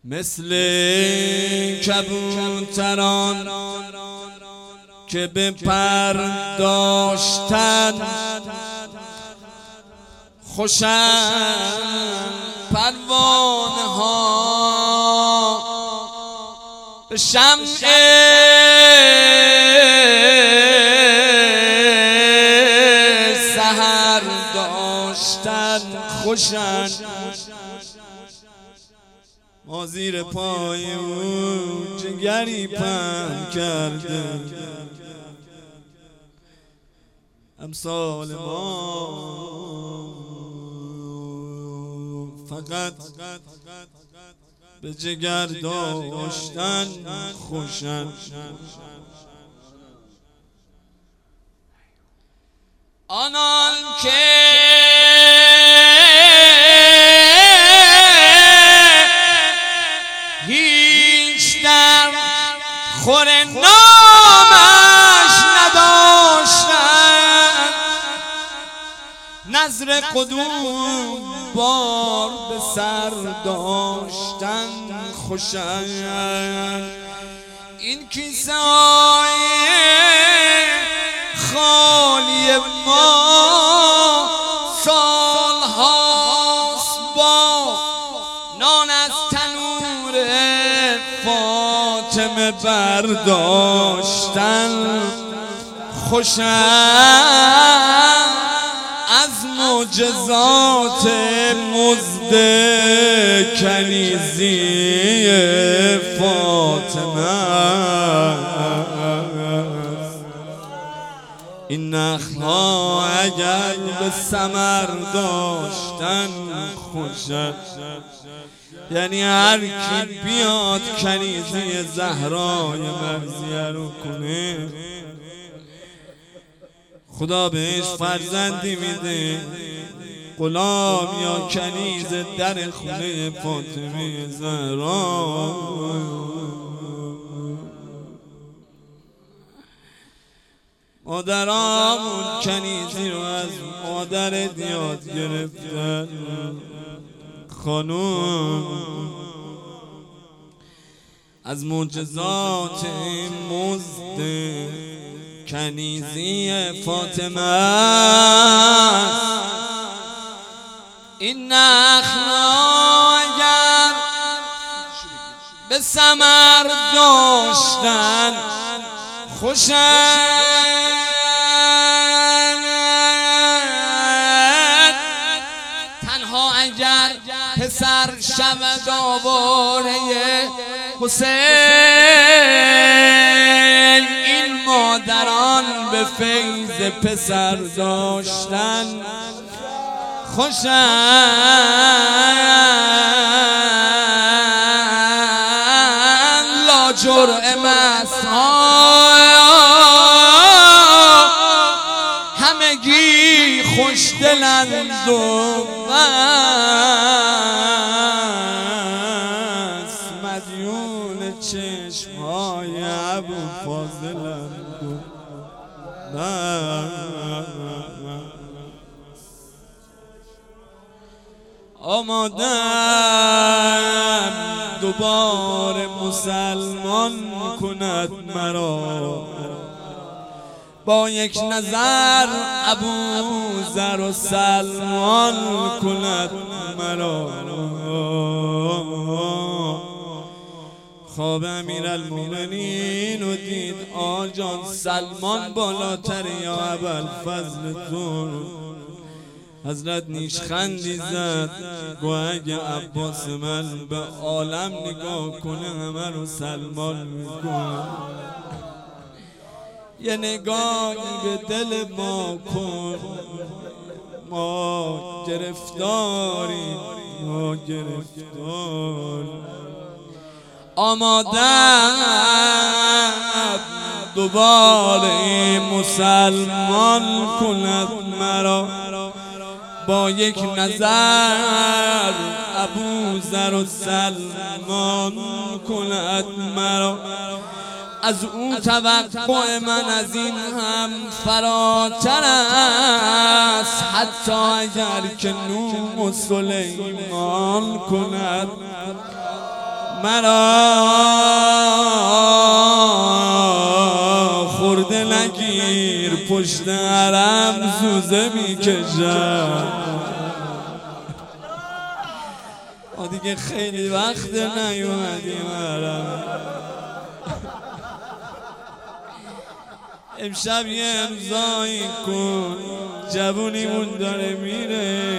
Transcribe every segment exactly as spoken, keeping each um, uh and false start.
مثل کبوتران که به پر داشتن خوشند پروانه ها به شمع سحر داشتن خوشند. ما زیر پای او جگری پهن کرده، امثال ما فقط به جگر داشتن خوشند. آنان که هیچ در خور نامش نداشتند، نذر قدوم بار به سر داشتن خوشند. این کیسه های خالی ما سال هاست با نان از تنور فاطمه برداشتن خوشند. از معجزات مزد کنیزی فاطمه این نخل‌ها اگر به ثمر داشتن خوشند. یعنی هر کی بیاد کنیزی زهرای مرضیه رو کنه خدا بهش فرزندی میده. غلام یا کنیز در خونه فاطمه زهرا مادرامون کنیزی رو از مادرت یاد گرفتن. خانوم از معجزات مزد کنیزی فاطمه این نخل‌ها اگر به ثمر داشتن خوشند. تنها اگر پسر شود آواره حسین این مادران به فیض پسر داشتن خوشند. لا جرم است همگی خوش دلند و بس مدیون چشمهای ابوالفاضلند و بس آمادم دوباره مسلمان کند مرا با یک نظر ابوذر و سلمان کند مرا. خواب امیرالمومنین و دید آجان سلمان بالاتر یا ابوالفضل تو. حضرت نیشخندی زد گو اگه عباس من به عالم نگاه کنه همه رو سلمان میکنه. یه نگاهی به دل ما کن، ما گرفتاری ما گرفتار. آمادم دوباره مسلمان کند مرا با یک نظر ابوذر و سلمان کند مرا. از او توقع من از این هم فراتر است، حتی اگر که نوح و سلیمان کند مرا خورده نگیر، پشت حرم زوزه میکشم. ما دیگه خیلی وقت نیومدیم حرم. امشب یه امضایی کن، جوونیمون داره میره.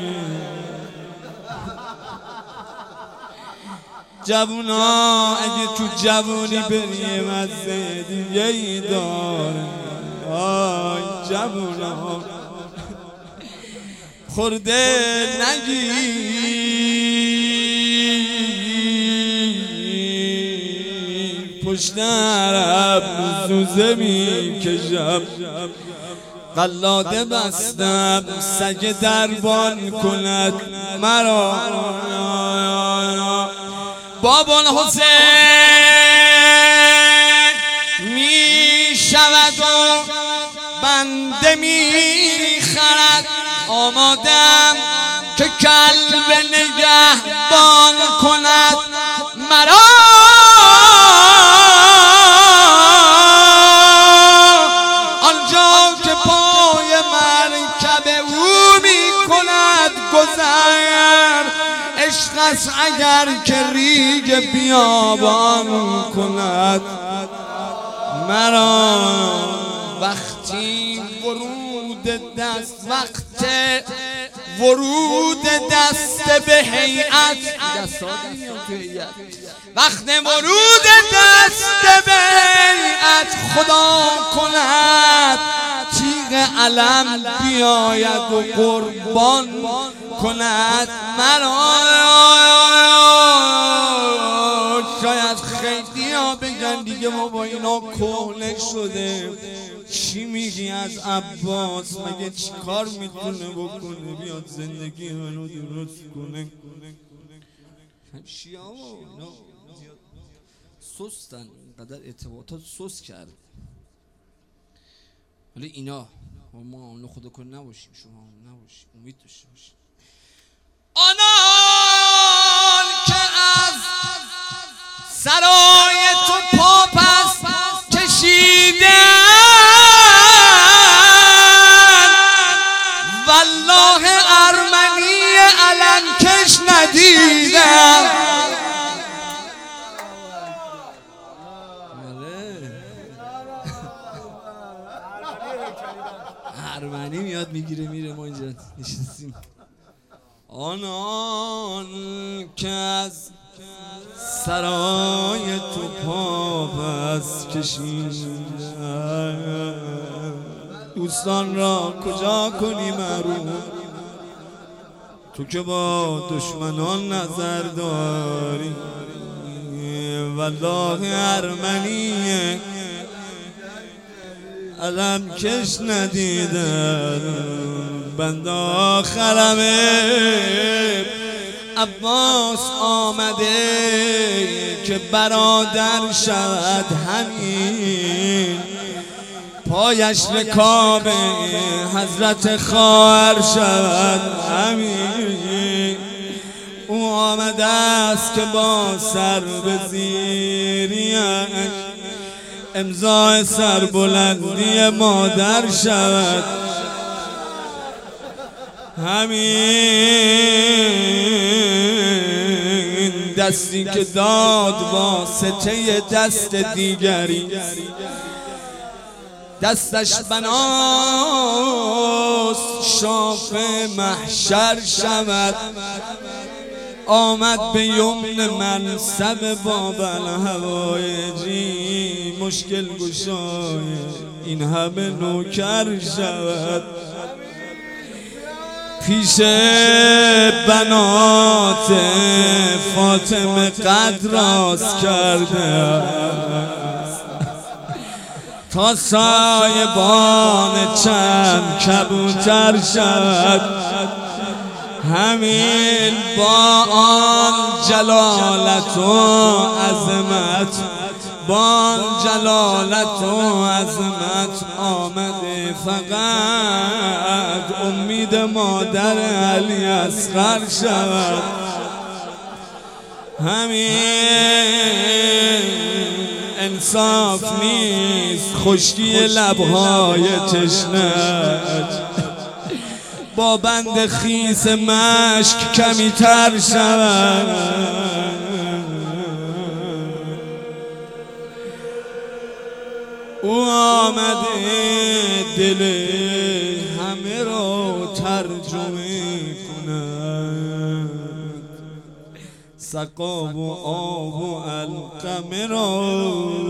جوونا اگه تو جوونی بری مزه دیگه ای داره. آی جوونا خورده نگیر، پشت عرب زوزه میکشم. قلاده بستم سگ دربان کند مرا. بابا الحسین می شود و بنده می خرد. آمادم که کلب نگهبان کند مرا. آنجا که پای مرکب او می کند گذر، عشق است اگر که ریگ بیابان کند مرا. وقتی ورود دست وقت ورود دست به هیئت وقت ورود دست به هیئت خدا کند، تیغ علم بیاید و قربان کند مرا. شاید خیلی ها بگن دیگه ما با اینا کهنه شده، چی میگی از عباس؟ مگه چی کار میتونه بکنه بیاد زندگی منو درست کنه؟ شیعه ها سستن، اینقدر ارتباطات سست کرد. ولی اینا ما اونو خدا کن نباشیم، شما نباشیم، امید داشته باشیم. آنان که از سرای تو پا پس کشیدن، والله ارمنی علم کش ندیدم. ارمنی میاد میگیره میره، ما اینجا نشستیم. آنان که از سرای تو پا پس کشیدن، دوستان را کجا کنی محروم؟ تو که با دشمنان نظر داری. والله ارمنیه علم کش ندیدن، بند آخرمه عباس آمده که برادر شود همین، پایش رکاب حضرت خواهر شود همین. او آمده است که با سر به زیریش امضای سربلندی مادر شود همین. دستی که داد واسطه دست دیگری، دستش بناست شاف محشر شود. آمد به یمن منصب باب الهوایجی، مشکل گشای این همه نوکر شود. پیش بنات فاطمه قد راست کرده، تا سایبان چند کبوتر شود همین. با آن جلالت و عظمت، با آن جلالت و عظمت آمده فقط امید مادر علی اصغر شود. همین انصاف نیست، خشکی لبهای تشنه‌ات با بند خیس مشک کمی تر شود. او آمده دل همه را ترجمه کند، سقا و آب و علقمه را